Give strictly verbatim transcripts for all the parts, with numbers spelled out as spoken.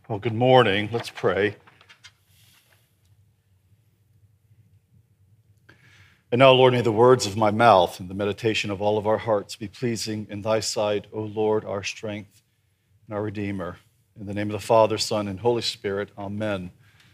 Well, good morning. Let's pray. And now, Lord, may the words of my mouth and the meditation of all of our hearts be pleasing in thy sight, O Lord, our strength and our Redeemer. In the name of the Father, Son, and Holy Spirit, amen.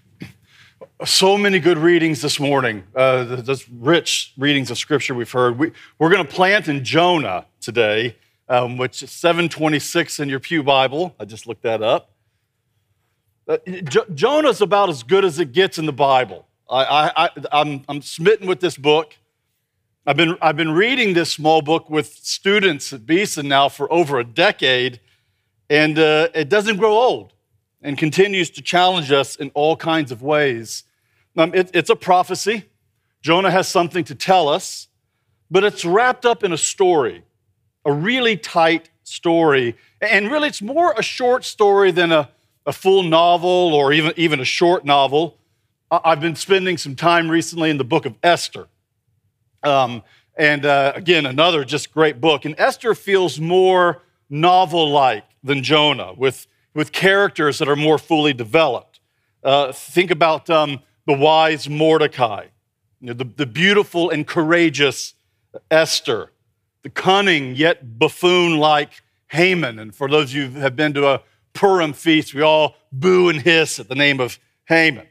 So many good readings this morning, uh, those rich readings of Scripture we've heard. We, we're going to plant in Jonah today, um, which is seven twenty-six in your Pew Bible. I just looked that up. Uh, jo- Jonah's about as good as it gets in the Bible. I, I, I'm, I'm smitten with this book. I've been, I've been reading this small book with students at Beeson now for over a decade, and uh, it doesn't grow old and continues to challenge us in all kinds of ways. Um, it, it's a prophecy. Jonah has something to tell us, but it's wrapped up in a story, a really tight story. And really, it's more a short story than a, a full novel or even, even a short novel. I've been spending some time recently in the book of Esther. Um, and uh, again, another just great book. And Esther feels more novel-like than Jonah, with, with characters that are more fully developed. Uh, think about um, the wise Mordecai, you know, the, the beautiful and courageous Esther, the cunning yet buffoon-like Haman. And for those of you who have been to a Purim feast, we all boo and hiss at the name of Haman.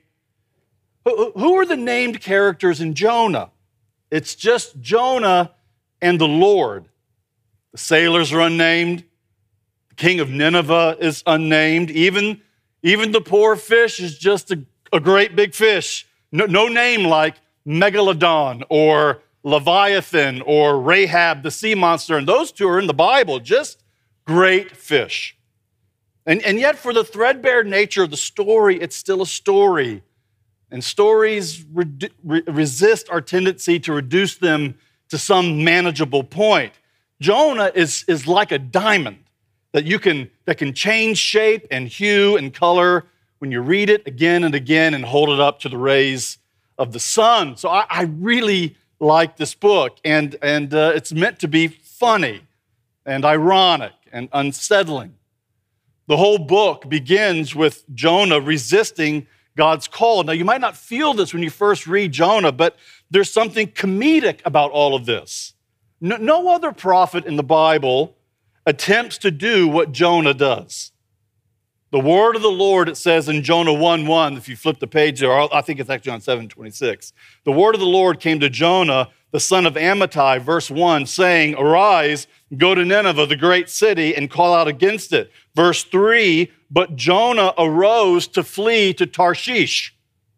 Who are the named characters in Jonah? It's just Jonah and the Lord. The sailors are unnamed. The king of Nineveh is unnamed. Even, even the poor fish is just a, a great big fish. No, no name like Megalodon or Leviathan or Rahab the sea monster. And those two are in the Bible, just great fish. And, and yet for the threadbare nature of the story, it's still a story. And stories re- re- resist our tendency to reduce them to some manageable point. Jonah is, is like a diamond that you can that can change shape and hue and color when you read it again and again and hold it up to the rays of the sun. So I, I really like this book, and, and uh, it's meant to be funny and ironic and unsettling. The whole book begins with Jonah resisting God's call. Now, you might not feel this when you first read Jonah, but there's something comedic about all of this. No, no other prophet in the Bible attempts to do what Jonah does. The word of the Lord, it says in Jonah one one, if you flip the page there, I think it's actually on seven twenty-six. The word of the Lord came to Jonah, the son of Amittai, verse one, saying, "Arise, go to Nineveh, the great city, and call out against it." Verse three, but Jonah arose to flee to Tarshish.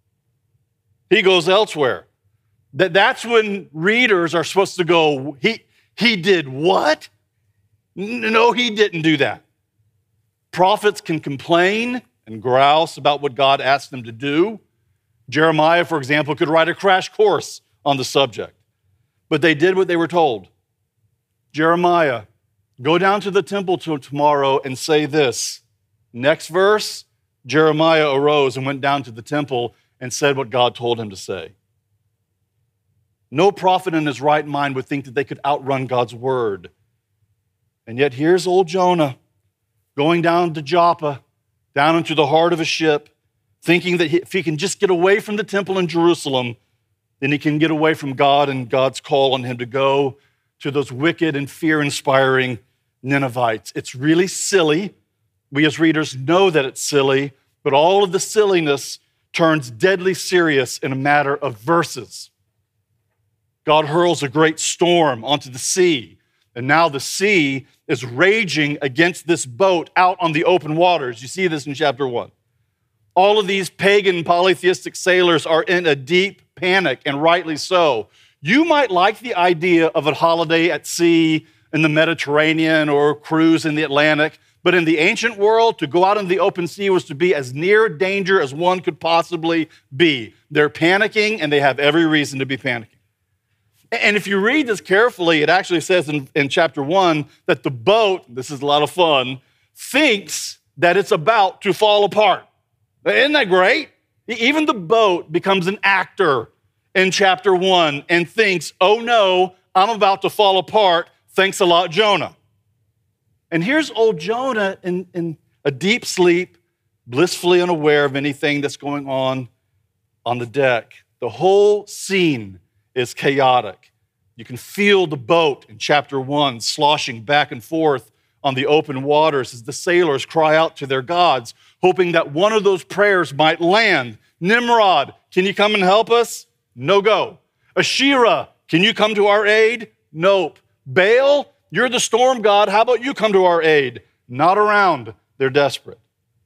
He goes elsewhere. That, that's when readers are supposed to go, he, he did what? No, he didn't do that. Prophets can complain and grouse about what God asked them to do. Jeremiah, for example, could write a crash course on the subject. But they did what they were told. Jeremiah, go down to the temple tomorrow and say this. Next verse, Jeremiah arose and went down to the temple and said what God told him to say. No prophet in his right mind would think that they could outrun God's word. And yet here's old Jonah going down to Joppa, down into the heart of a ship, thinking that if he can just get away from the temple in Jerusalem, then he can get away from God and God's call on him to go to those wicked and fear-inspiring Ninevites. It's really silly. We as readers know that it's silly, but all of the silliness turns deadly serious in a matter of verses. God hurls a great storm onto the sea, and now the sea is raging against this boat out on the open waters. You see this in chapter one. All of these pagan polytheistic sailors are in a deep panic, and rightly so. You might like the idea of a holiday at sea in the Mediterranean or a cruise in the Atlantic, but in the ancient world, to go out in the open sea was to be as near danger as one could possibly be. They're panicking, and they have every reason to be panicking. And if you read this carefully, it actually says in, in chapter one that the boat, this is a lot of fun, thinks that it's about to fall apart. Isn't that great? Even the boat becomes an actor in chapter one and thinks, oh no, I'm about to fall apart. Thanks a lot, Jonah. And here's old Jonah in, in a deep sleep, blissfully unaware of anything that's going on on the deck. The whole scene is chaotic. You can feel the boat in chapter one sloshing back and forth on the open waters as the sailors cry out to their gods, hoping that one of those prayers might land. Nimrod, can you come and help us? No go. Asherah, can you come to our aid? Nope. Baal, you're the storm god. How about you come to our aid? Not around. They're desperate.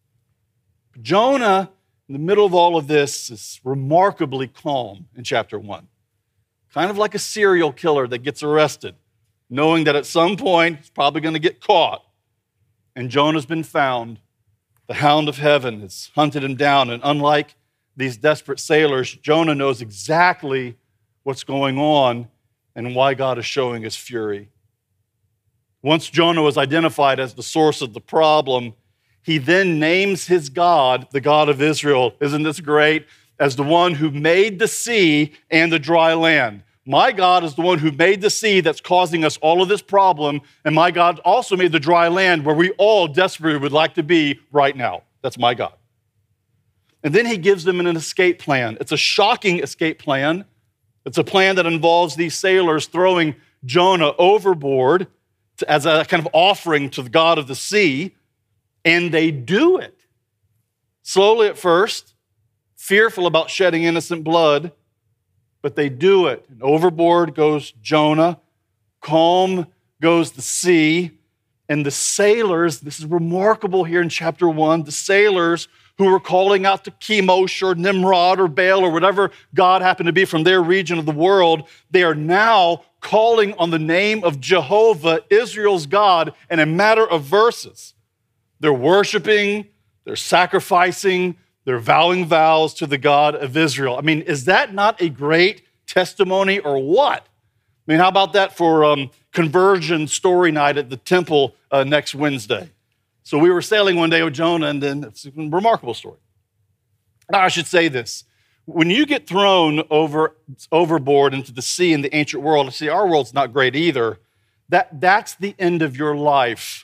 Jonah, in the middle of all of this, is remarkably calm in chapter one. Kind of like a serial killer that gets arrested, knowing that at some point he's probably going to get caught. And Jonah's been found. The hound of heaven has hunted him down. And unlike these desperate sailors, Jonah knows exactly what's going on and why God is showing his fury. Once Jonah was identified as the source of the problem, he then names his God, the God of Israel. Isn't this great? As the one who made the sea and the dry land. My God is the one who made the sea that's causing us all of this problem, and my God also made the dry land where we all desperately would like to be right now. That's my God. And then he gives them an escape plan. It's a shocking escape plan. It's a plan that involves these sailors throwing Jonah overboard to, as a kind of offering to the God of the sea, and they do it. Slowly at first, fearful about shedding innocent blood, but they do it. And overboard goes Jonah, calm goes the sea, and the sailors, this is remarkable here in chapter one, the sailors who were calling out to Chemosh or Nimrod or Baal or whatever God happened to be from their region of the world, they are now calling on the name of Jehovah, Israel's God, in a matter of verses. They're worshiping, they're sacrificing, they're vowing vows to the God of Israel. I mean, is that not a great testimony or what? I mean, how about that for um, conversion story night at the temple uh, next Wednesday? So we were sailing one day with Jonah, and then it's a remarkable story. Now, I should say this. When you get thrown over, overboard into the sea in the ancient world, see, our world's not great either. That, that's the end of your life.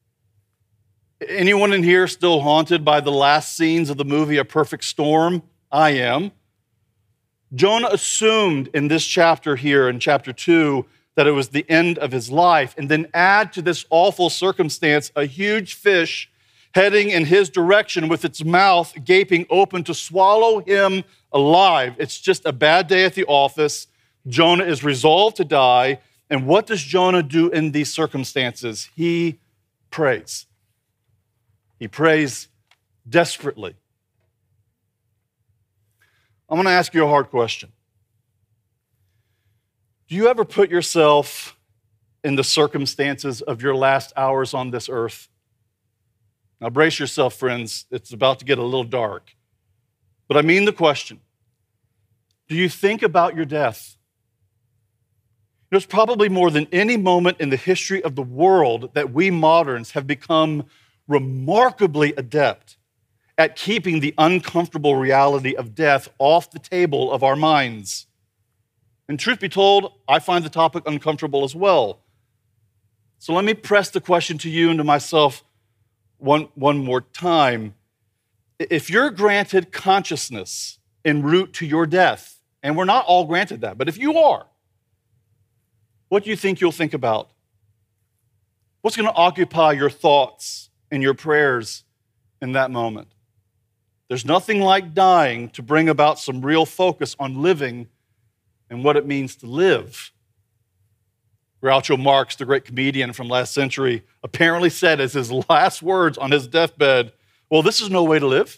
Anyone in here still haunted by the last scenes of the movie A Perfect Storm? I am. Jonah assumed in this chapter here, in chapter two, that it was the end of his life, and then add to this awful circumstance a huge fish heading in his direction with its mouth gaping open to swallow him alive. It's just a bad day at the office. Jonah is resolved to die, and what does Jonah do in these circumstances? He prays. He prays desperately. I'm going to ask you a hard question. Do you ever put yourself in the circumstances of your last hours on this earth? Now brace yourself, friends. It's about to get a little dark. But I mean the question. Do you think about your death? There's probably more than any moment in the history of the world that we moderns have become remarkably adept at keeping the uncomfortable reality of death off the table of our minds. And truth be told, I find the topic uncomfortable as well. So let me press the question to you and to myself one, one more time. If you're granted consciousness en route to your death, and we're not all granted that, but if you are, what do you think you'll think about? What's going to occupy your thoughts and your prayers in that moment? There's nothing like dying to bring about some real focus on living and what it means to live. Groucho Marx, the great comedian from last century, apparently said as his last words on his deathbed, well, this is no way to live.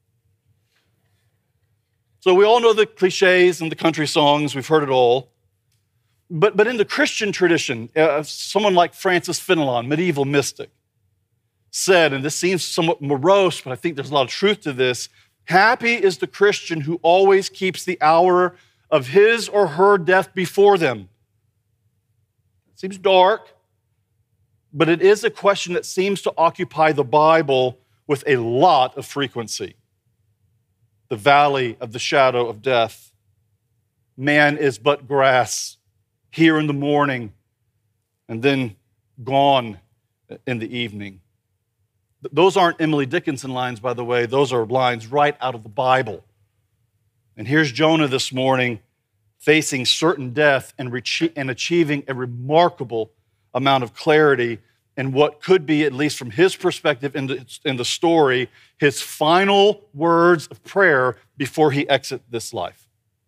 So we all know the cliches and the country songs. We've heard it all. But, but in the Christian tradition, uh, someone like Francis Fenelon, medieval mystic, said, and this seems somewhat morose, but I think there's a lot of truth to this, happy is the Christian who always keeps the hour of his or her death before them. It seems dark, but it is a question that seems to occupy the Bible with a lot of frequency. The valley of the shadow of death. Man is but grass, here in the morning, and then gone in the evening. Th- Those aren't Emily Dickinson lines, by the way. Those are lines right out of the Bible. And here's Jonah this morning facing certain death and, reach- and achieving a remarkable amount of clarity in what could be, at least from his perspective in the, in the story, his final words of prayer before he exits this life.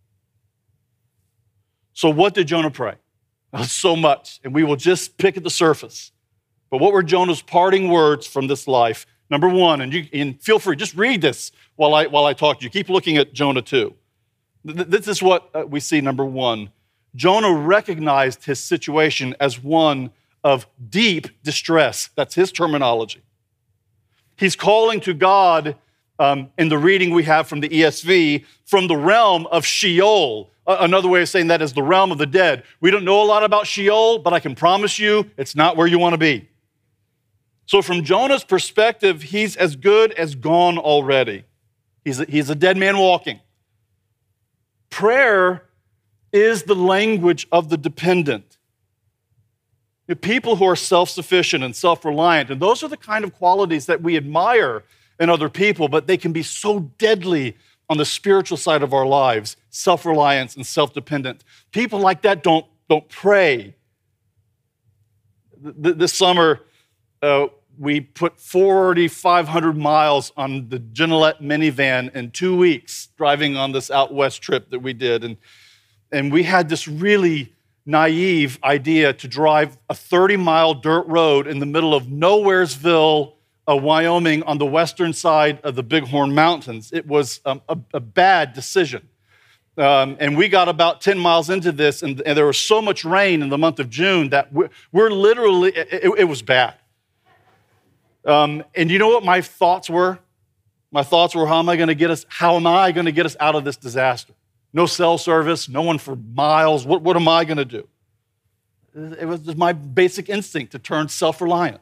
So what did Jonah pray? Not so much, and we will just pick at the surface. But what were Jonah's parting words from this life? Number one, and, you, and feel free, just read this while I, while I talk to you. Keep looking at Jonah two. This is what we see, number one. Jonah recognized his situation as one of deep distress. That's his terminology. He's calling to God, um, in the reading we have from the E S V, from the realm of Sheol. Another way of saying that is the realm of the dead. We don't know a lot about Sheol, but I can promise you it's not where you want to be. So from Jonah's perspective, he's as good as gone already. He's a, he's a dead man walking. Prayer is the language of the dependent. The people who are self-sufficient and self-reliant, and those are the kind of qualities that we admire in other people, but they can be so deadly on the spiritual side of our lives, self-reliance and self-dependent. People like that don't, don't pray. This summer, uh, we put four thousand five hundred miles on the Genelette minivan in two weeks, driving on this out west trip that we did. And, and we had this really naive idea to drive a thirty-mile dirt road in the middle of Nowheresville, uh, Wyoming, on the western side of the Bighorn Mountains. It was um, a, a bad decision. Um, and we got about ten miles into this, and, and there was so much rain in the month of June that we're, we're literally, it, it was bad. Um, and you know what my thoughts were? My thoughts were, how am I going to get us, how am I going to get us out of this disaster? No cell service, no one for miles. What, what am I going to do? It was just my basic instinct to turn self-reliant.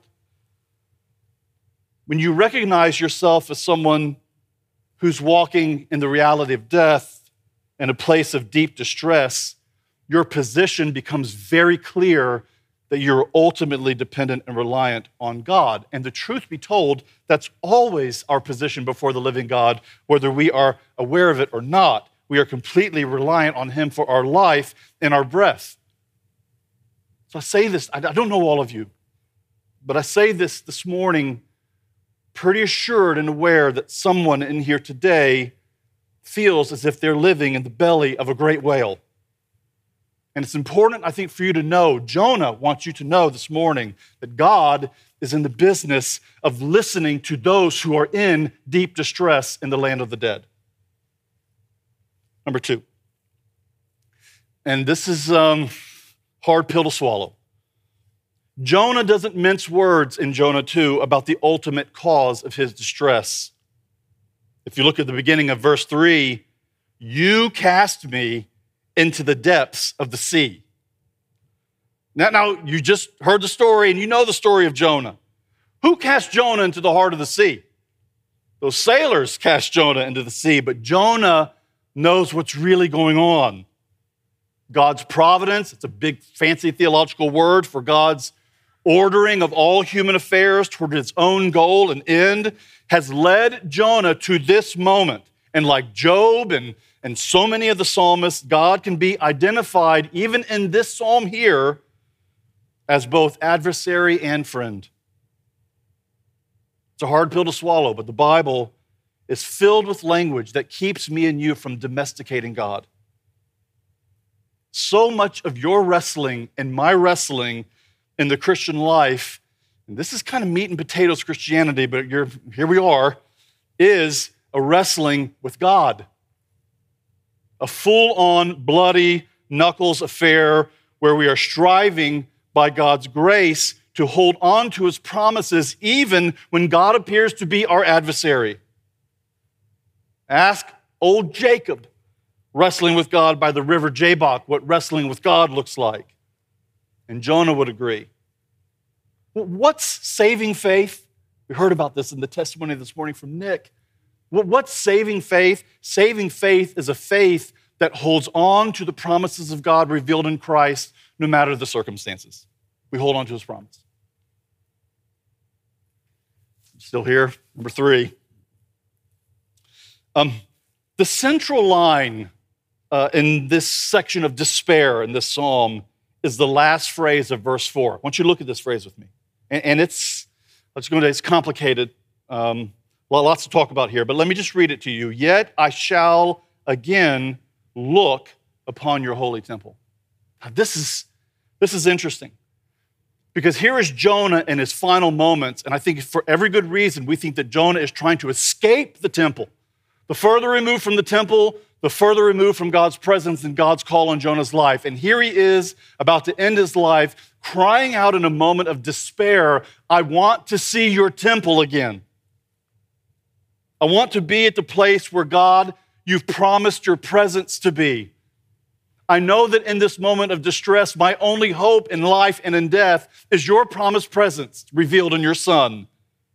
When you recognize yourself as someone who's walking in the reality of death in a place of deep distress, your position becomes very clear that you're ultimately dependent and reliant on God. And the truth be told, that's always our position before the living God, whether we are aware of it or not. We are completely reliant on him for our life and our breath. So I say this, I don't know all of you, but I say this this morning pretty assured and aware that someone in here today feels as if they're living in the belly of a great whale. And it's important, I think, for you to know, Jonah wants you to know this morning that God is in the business of listening to those who are in deep distress in the land of the dead. Number two, and this is a um, hard pill to swallow. Jonah doesn't mince words in Jonah two about the ultimate cause of his distress. If you look at the beginning of verse three, you cast me into the depths of the sea. Now, now, you just heard the story and you know the story of Jonah. Who cast Jonah into the heart of the sea? Those sailors cast Jonah into the sea, but Jonah knows what's really going on. God's providence, it's a big fancy theological word for God's ordering of all human affairs toward its own goal and end, has led Jonah to this moment. And like Job and, and so many of the psalmists, God can be identified, even in this psalm here, as both adversary and friend. It's a hard pill to swallow, but the Bible is filled with language that keeps me and you from domesticating God. So much of your wrestling and my wrestling in the Christian life, and this is kind of meat and potatoes Christianity, but you're, here we are, is a wrestling with God. A full-on, bloody knuckles affair where we are striving by God's grace to hold on to his promises even when God appears to be our adversary. Ask old Jacob, wrestling with God by the river Jabbok, what wrestling with God looks like. And Jonah would agree. What's saving faith? We heard about this in the testimony this morning from Nick. What's saving faith? Saving faith is a faith that holds on to the promises of God revealed in Christ no matter the circumstances. We hold on to his promise. Still here? Number three. Um, the central line uh, in this section of despair in this psalm is the last phrase of verse four. I want you to look at this phrase with me. And, and it's, let's go into it's complicated. Um, well, lots to talk about here, but let me just read it to you. Yet I shall again look upon your holy temple. Now, this is, this is interesting. Because here is Jonah in his final moments, and I think for every good reason, we think that Jonah is trying to escape the temple. The further removed from the temple, the further removed from God's presence and God's call on Jonah's life. And here he is about to end his life, crying out in a moment of despair, I want to see your temple again. I want to be at the place where, God, you've promised your presence to be. I know that in this moment of distress, my only hope in life and in death is your promised presence revealed in your Son.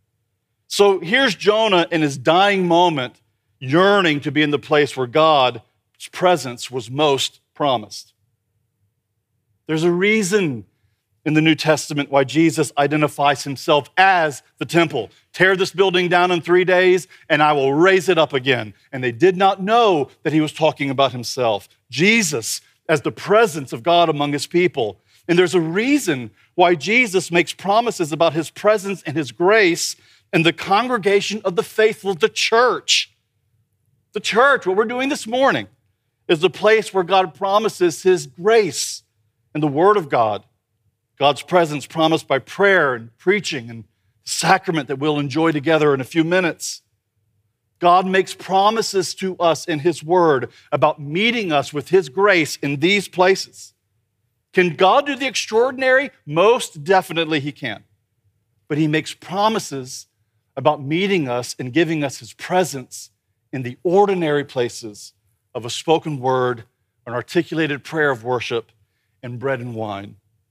So here's Jonah in his dying moment, yearning to be in the place where God's presence was most promised. There's a reason in the New Testament why Jesus identifies himself as the temple. Tear this building down in three days, and I will raise it up again. And they did not know that he was talking about himself. Jesus as the presence of God among his people. And there's a reason why Jesus makes promises about his presence and his grace in the congregation of the faithful, the church. The church, what we're doing this morning, is the place where God promises his grace and the word of God. God's presence promised by prayer and preaching and sacrament that we'll enjoy together in a few minutes. God makes promises to us in his word about meeting us with his grace in these places. Can God do the extraordinary? Most definitely he can. But he makes promises about meeting us and giving us his presence in the ordinary places of a spoken word, an articulated prayer of worship, and bread and wine.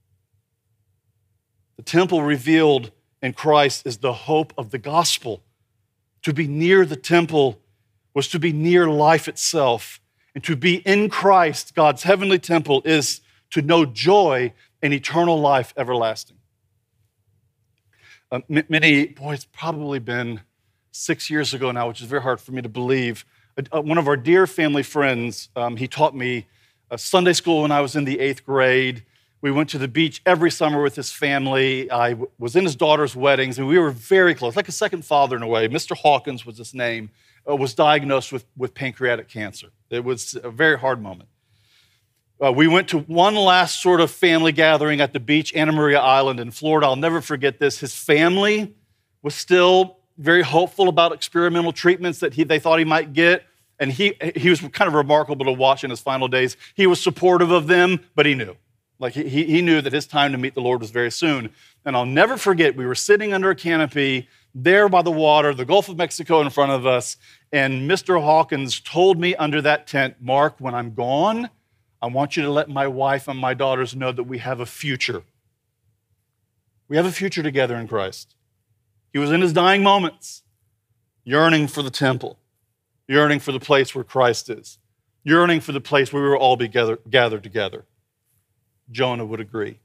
The temple revealed in Christ is the hope of the gospel. To be near the temple was to be near life itself. And to be in Christ, God's heavenly temple, is to know joy and eternal life everlasting. Uh, m- many, boy, it's probably been six years ago now, which is very hard for me to believe. Uh, one of our dear family friends, um, he taught me uh, Sunday school when I was in the eighth grade. We went to the beach every summer with his family. I w- was in his daughter's weddings, and we were very close, like a second father in a way. Mister Hawkins was his name, uh, was diagnosed with, with pancreatic cancer. It was a very hard moment. Uh, we went to one last sort of family gathering at the beach, Anna Maria Island in Florida. I'll never forget this. His family was still very hopeful about experimental treatments that he, they thought he might get, and he, he was kind of remarkable to watch in his final days. He was supportive of them, but he knew. Like he, he knew that his time to meet the Lord was very soon. And I'll never forget, we were sitting under a canopy there by the water, the Gulf of Mexico in front of us, and Mister Hawkins told me under that tent, Mark, when I'm gone, I want you to let my wife and my daughters know that we have a future. We have a future together in Christ. He was in his dying moments, yearning for the temple, yearning for the place where Christ is, yearning for the place where we will all be gather, gathered together. Jonah would agree.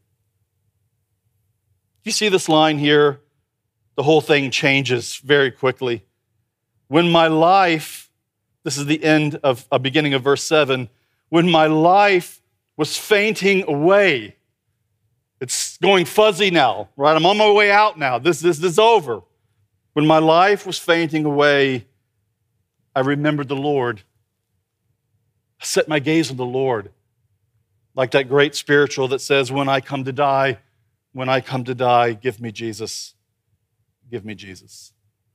You see this line here? The whole thing changes very quickly. When my life, this is the end of a beginning of verse seven, when my life was fainting away. It's going fuzzy now, right? I'm on my way out now. This, this, this is over. When my life was fainting away, I remembered the Lord. I set my gaze on the Lord. Like that great spiritual that says, when I come to die, when I come to die, give me Jesus. Give me Jesus.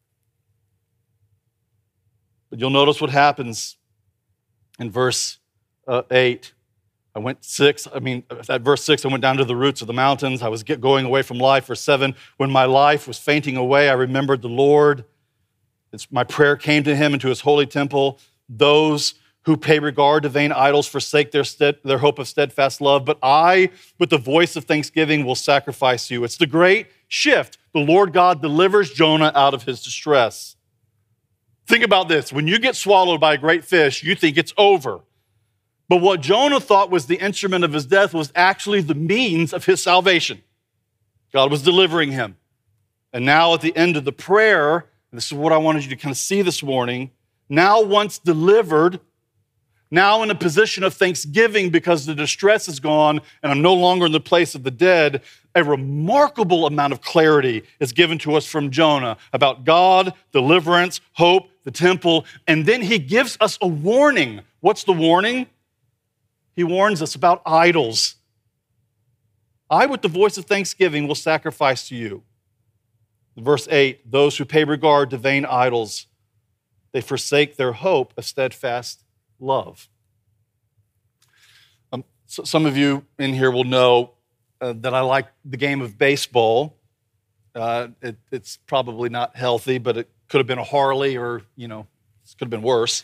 But you'll notice what happens in verse uh, eight. I went six, I mean, at verse six, I went down to the roots of the mountains. I was get, going away from life. Verse seven, when my life was fainting away, I remembered the Lord. It's, my prayer came to him into his holy temple. Those who pay regard to vain idols forsake their, stead, their hope of steadfast love. But I, with the voice of thanksgiving, will sacrifice you. It's the great shift. The Lord God delivers Jonah out of his distress. Think about this. When you get swallowed by a great fish, you think it's over. But what Jonah thought was the instrument of his death was actually the means of his salvation. God was delivering him. And now at the end of the prayer, and this is what I wanted you to kind of see this morning, now once delivered, now in a position of thanksgiving because the distress is gone and I'm no longer in the place of the dead, a remarkable amount of clarity is given to us from Jonah about God, deliverance, hope, the temple, and then he gives us a warning. What's the warning? He warns us about idols. I, with the voice of thanksgiving, will sacrifice to you. Verse eight, those who pay regard to vain idols, they forsake their hope of steadfast love. Um, so some of you in here will know uh, that I like the game of baseball. Uh, it, it's probably not healthy, but it could have been a Harley or, you know, it could have been worse.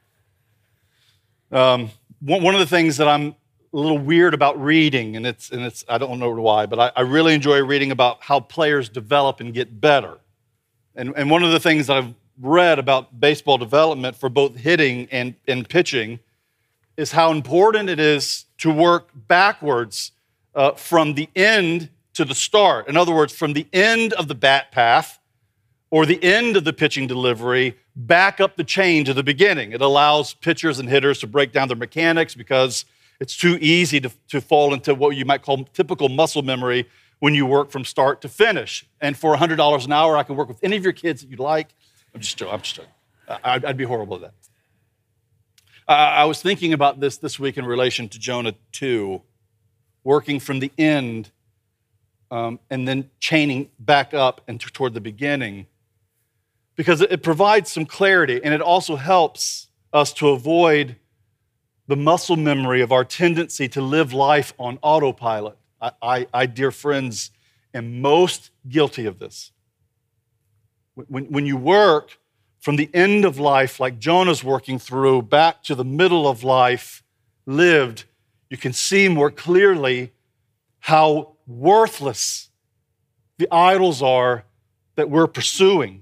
Um, one, one of the things that I'm a little weird about reading, and it's, and it's I don't know why, but I, I really enjoy reading about how players develop and get better. And, and one of the things that I've read about baseball development for both hitting and, and pitching is how important it is to work backwards uh, from the end to the start. In other words, from the end of the bat path or the end of the pitching delivery back up the chain to the beginning. It allows pitchers and hitters to break down their mechanics because it's too easy to, to fall into what you might call typical muscle memory when you work from start to finish. And for one hundred dollars an hour, I can work with any of your kids that you'd like. I'm just joking. I'm just joking. I'd, I'd be horrible at that. Uh, I was thinking about this this week in relation to Jonah two, working from the end um, and then chaining back up and t- toward the beginning, because it, it provides some clarity, and it also helps us to avoid the muscle memory of our tendency to live life on autopilot. I, I, I dear friends, am most guilty of this. When, when you work from the end of life, like Jonah's working through, back to the middle of life lived, you can see more clearly how worthless the idols are that we're pursuing.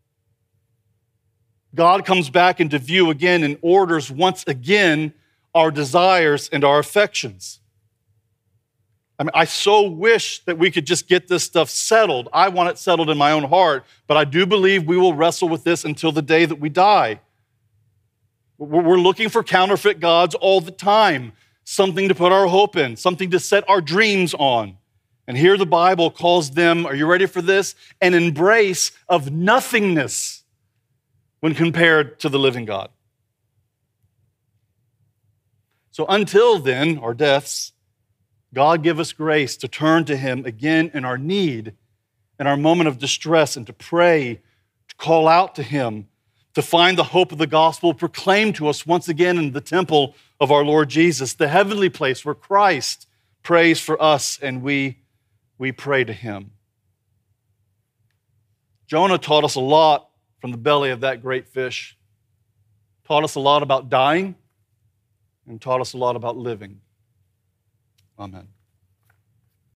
God comes back into view again and orders once again our desires and our affections. I mean, I so wish that we could just get this stuff settled. I want it settled in my own heart, but I do believe we will wrestle with this until the day that we die. We're looking for counterfeit gods all the time, something to put our hope in, something to set our dreams on. And here the Bible calls them, are you ready for this? An embrace of nothingness when compared to the living God. So until then, our deaths, God give us grace to turn to him again in our need, in our moment of distress, and to pray, to call out to him, to find the hope of the gospel proclaimed to us once again in the temple of our Lord Jesus, the heavenly place where Christ prays for us and we, we pray to him. Jonah taught us a lot from the belly of that great fish, taught us a lot about dying, and taught us a lot about living. Amen.